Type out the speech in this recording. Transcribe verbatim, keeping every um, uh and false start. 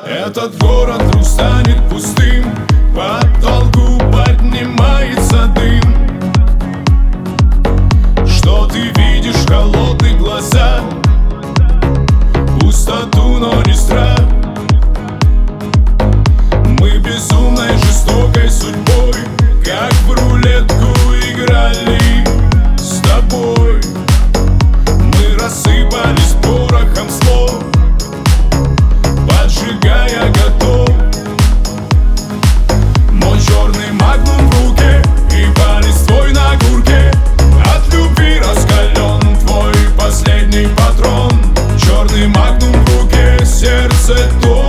Этот город вдруг станет пустым, по потолку поднимается дым. Что ты видишь в холодных глазах? Пустоту, но не страх. Мы безумной жестокой судьбой, как в рулетку играли с тобой. Мы рассыпались порохом слов, поджигая готов. Мой черный магнум в руке и палец твой на курке. От любви раскален твой последний патрон. Черный магнум в руке, сердце то.